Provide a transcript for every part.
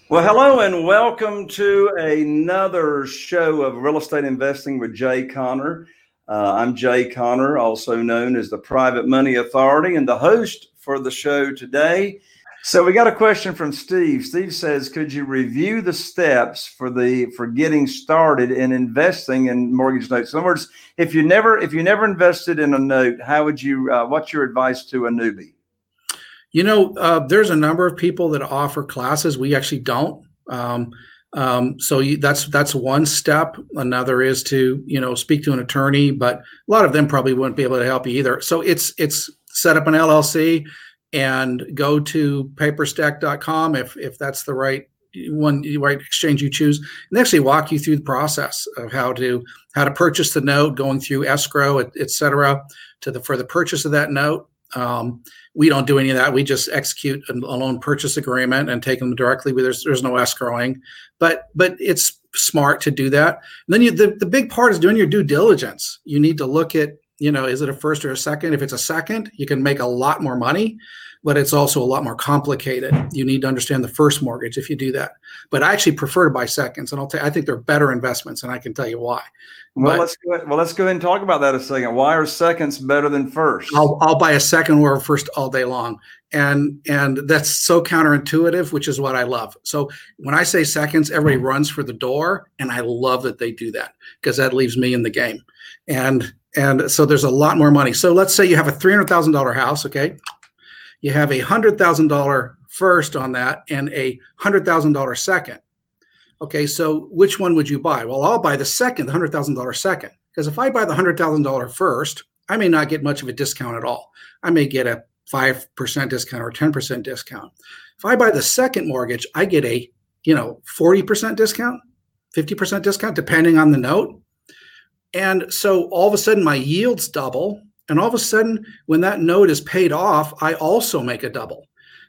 Well, hello and welcome to another show of Real Estate Investing with Jay Conner. I'm Jay Conner, also known as the Private Money Authority, and the host for the show today. So we got a question from Steve. Steve says, could you review the steps for getting started in investing in mortgage notes? In other words, if you never invested in a note, how would you, what's your advice to a newbie? There's a number of people that offer classes. We actually don't. That's one step. Another is to, speak to an attorney, but a lot of them probably wouldn't be able to help you either. So it's set up an LLC and go to paperstack.com if that's the right exchange you choose, and they actually walk you through the process of how to purchase the note, going through escrow, et cetera, for the purchase of that note. We don't do any of that. We just execute a loan purchase agreement and take them directly. There's no escrowing, but it's smart to do that. And then the big part is doing your due diligence. You need to look at, is it a first or a second? If it's a second, you can make a lot more money, but it's also a lot more complicated. You need to understand the first mortgage if you do that. But I actually prefer to buy seconds, and I think they're better investments, and I can tell you why. Let's go ahead and talk about that a second. Why are seconds better than first? I'll buy a second or a first all day long, and that's so counterintuitive, which is what I love. So when I say seconds, everybody runs for the door, and I love that they do that because that leaves me in the game. And so there's a lot more money. So let's say you have a $300,000 house, okay? You have a $100,000 first on that and a $100,000 second. Okay, so which one would you buy? Well, I'll buy the second, the $100,000 second, because if I buy the $100,000 first, I may not get much of a discount at all. I may get a 5% discount or 10% discount. If I buy the second mortgage, I get a 40% discount, 50% discount, depending on the note. And so all of a sudden my yields double. And all of a sudden, when that note is paid off, I also make a double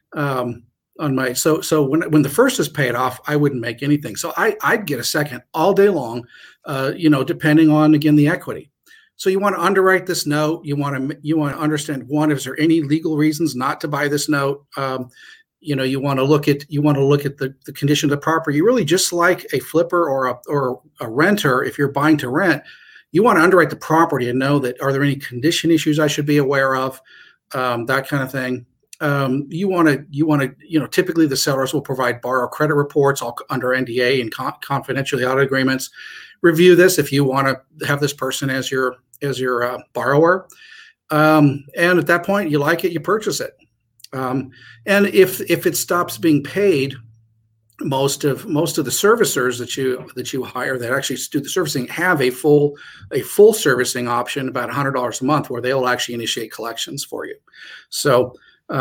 on my. So when the first is paid off, I wouldn't make anything. So I'd get a second all day long, depending on, again, the equity. So you want to underwrite this note. You want to understand, one, is there any legal reasons not to buy this note? You want to look at the condition of the property. Really, just like a flipper or a renter, if you're buying to rent. You want to underwrite the property and know that, are there any condition issues I should be aware of, that kind of thing. You want to, typically the sellers will provide borrower credit reports all under NDA and confidentiality audit agreements. Review this if you want to have this person as your borrower. And at that point, you like it, you purchase it. And if it stops being paid, most of the servicers that you hire that actually do the servicing have a full servicing option, about $100 a month, where they'll actually initiate collections for you. So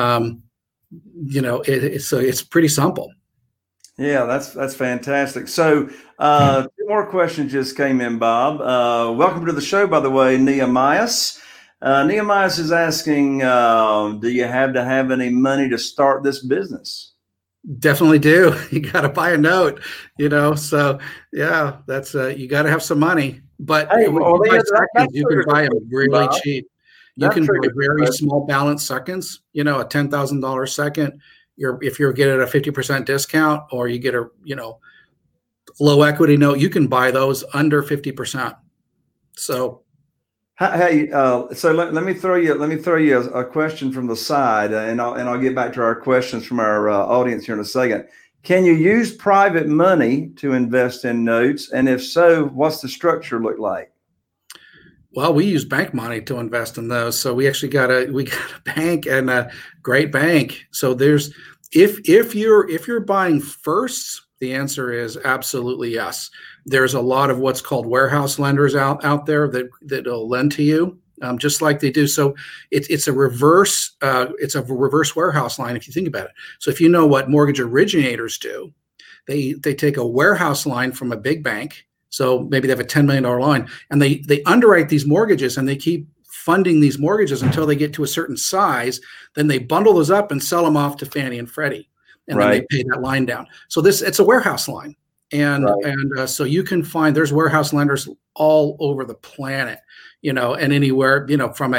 it's pretty simple. Yeah, that's fantastic. So two more questions just came in, Bob. Welcome to the show, by the way, Nehemias. Nehemias is asking, do you have to have any money to start this business? Definitely do. You got to buy a note, So yeah, that's you got to have some money. But you can buy them really cheap. You can buy very small balance seconds. A $10,000 second. If you're getting a 50% discount, or you get a low equity note, you can buy those under 50%. So. Hey, so let me throw you a question from the side, and I'll get back to our questions from our audience here in a second. Can you use private money to invest in notes, and if so, what's the structure look like? Well, we use bank money to invest in those, so we actually got a bank, and a great bank. So if you're buying firsts, the answer is absolutely yes. There's a lot of what's called warehouse lenders out there that'll lend to you, just like they do. So it's a reverse warehouse line, if you think about it. So if you know what mortgage originators do, they take a warehouse line from a big bank. So maybe they have a $10 million line, and they underwrite these mortgages, and they keep funding these mortgages until they get to a certain size. Then they bundle those up and sell them off to Fannie and Freddie. And then they pay that line down. So it's a warehouse line. And so you can find, there's warehouse lenders all over the planet, and anywhere, from a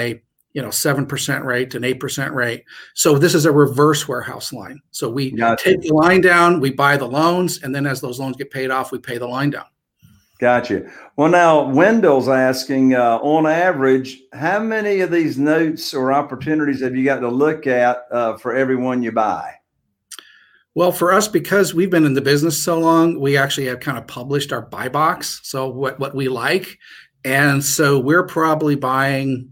7% rate and 8% rate. So this is a reverse warehouse line. So we Gotcha. take the line down, we buy the loans, and then as those loans get paid off, we pay the line down. Gotcha. Well, now Wendell's asking, on average, how many of these notes or opportunities have you got to look at for every one you buy? Well, for us, because we've been in the business so long, we actually have kind of published our buy box. So what we like, and so we're probably buying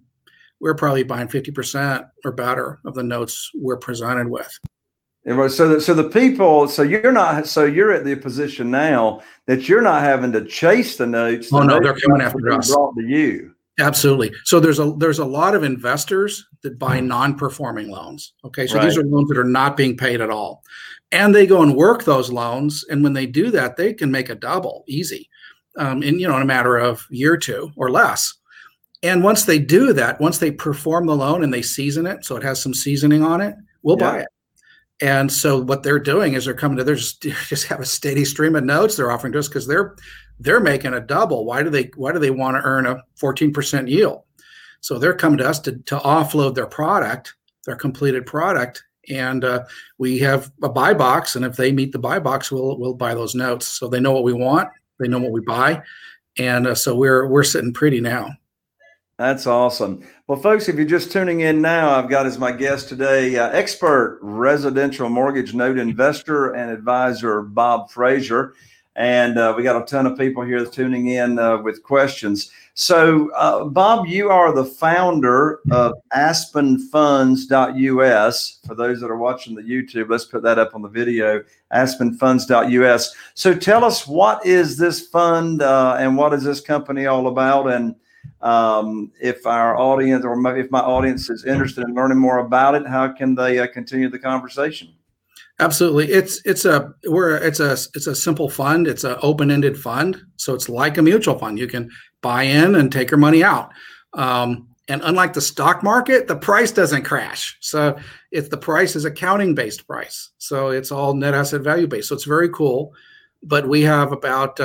50% or better of the notes we're presented with. So you're at the position now that you're not having to chase the notes. Oh no, they're coming after us. Brought to you. Absolutely. So there's a lot of investors that buy non-performing loans. Okay, so these are loans that are not being paid at all, and they go and work those loans. And when they do that, they can make a double easy, in a matter of a year or two or less. And once they do that, once they perform the loan and they season it, so it has some seasoning on it, we'll buy it. And so what they're doing is they're just have a steady stream of notes they're offering to us because they're making a double. Why do they want to earn a 14% yield? So they're coming to us to offload their product, their completed product, and we have a buy box. And if they meet the buy box, we'll buy those notes. So they know what we want, they know what we buy, and so we're sitting pretty now. That's awesome. Well, folks, if you're just tuning in now, I've got as my guest today, expert residential mortgage note investor and advisor, Bob Frazier. And we got a ton of people here tuning in with questions. So, Bob, you are the founder of AspenFunds.us. For those that are watching the YouTube, let's put that up on the video, AspenFunds.us. So tell us, what is this fund and what is this company all about? And if our audience, or if my audience is interested in learning more about it, how can they continue the conversation? Absolutely. It's a simple fund. It's an open-ended fund. So it's like a mutual fund. You can buy in and take your money out. And unlike the stock market, the price doesn't crash. So the price is accounting-based price. So it's all net asset value based. So it's very cool. But we have about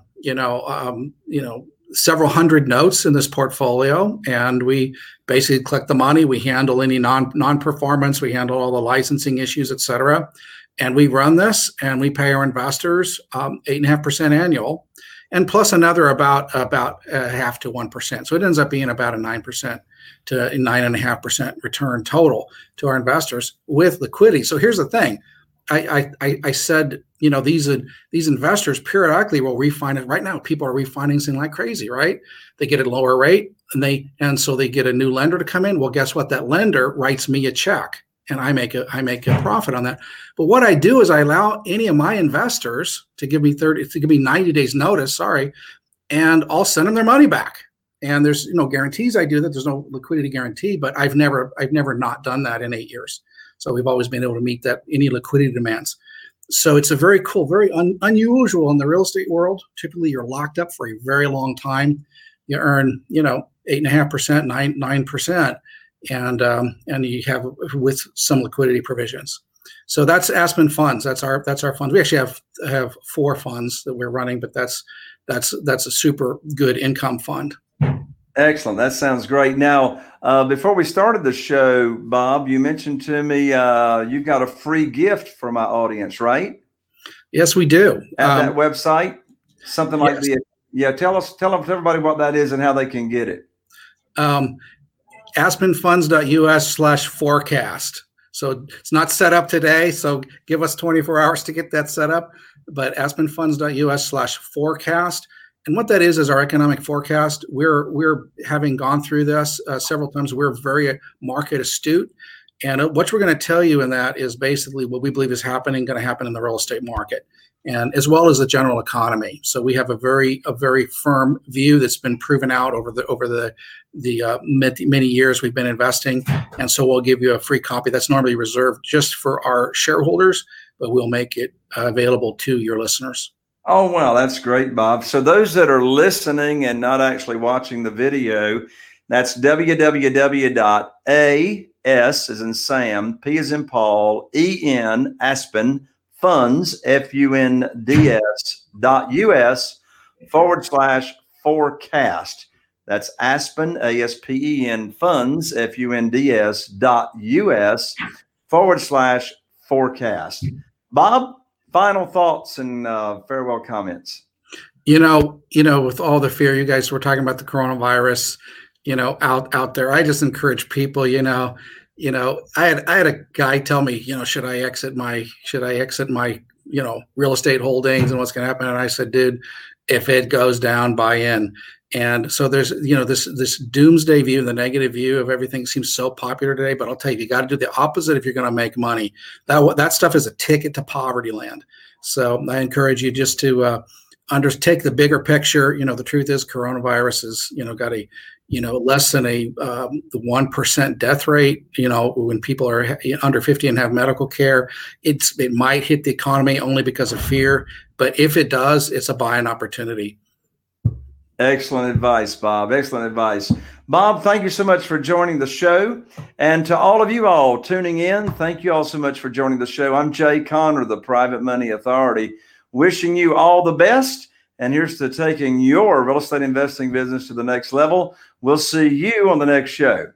several hundred notes in this portfolio, and we basically collect the money. We handle any non-performance. We handle all the licensing issues, et cetera. And we run this, and we pay our investors 8.5% annual, and plus another about 0.5% to 1%. So it ends up being about a 9% to 9.5% return total to our investors with liquidity. So here's the thing. I said, these investors periodically will refinance. Right now, people are refinancing like crazy, right? They get a lower rate, and so they get a new lender to come in. Well, guess what? That lender writes me a check, and I make a profit on that. But what I do is I allow any of my investors to give me 90 days notice. And I'll send them their money back. And there's no guarantees I do that. There's no liquidity guarantee, but I've never not done that in 8 years. So we've always been able to meet any liquidity demands. So it's a very cool, very unusual in the real estate world. Typically, you're locked up for a very long time. You earn, 8.5%, 9%, and you have with some liquidity provisions. So that's Aspen Funds. That's our funds. We actually have 4 funds that we're running, but that's a super good income fund. Excellent. That sounds great. Now, before we started the show, Bob, you mentioned to me you've got a free gift for my audience, right? Yes, we do. At that website, something like tell everybody what that is and how they can get it. AspenFunds.us/forecast. So it's not set up today, so give us 24 hours to get that set up. But AspenFunds.us/forecast. And what that is our economic forecast. We're having gone through this several times. We're very market astute. And what we're going to tell you in that is basically what we believe is going to happen in the real estate market, and as well as the general economy. So we have a very firm view that's been proven out over the many years we've been investing. And so we'll give you a free copy that's normally reserved just for our shareholders, but we'll make it available to your listeners. Oh, wow. That's great, Bob. So those that are listening and not actually watching the video, that's www.as as in Sam, P as in Paul, EN, Aspen, Funds, FUNDS.us /forecast. That's Aspen, ASPEN funds, funds.us/forecast. Bob, final thoughts and farewell comments. With all the fear, you guys were talking about the coronavirus, out there. I just encourage people, I had a guy tell me, should I exit my real estate holdings and what's going to happen? And I said, dude, if it goes down, buy in. And so there's, this doomsday view, the negative view of everything seems so popular today, but I'll tell you got to do the opposite if you're going to make money. That stuff is a ticket to poverty land. So I encourage you just to, take the bigger picture. The truth is coronavirus is, got a, less than a 1% death rate, when people are under 50 and have medical care. It might hit the economy only because of fear, but if it does, it's a buying opportunity. Excellent advice, Bob. Excellent advice. Bob, thank you so much for joining the show. And to all of you all tuning in, thank you all so much for joining the show. I'm Jay Conner, the Private Money Authority, wishing you all the best. And here's to taking your real estate investing business to the next level. We'll see you on the next show.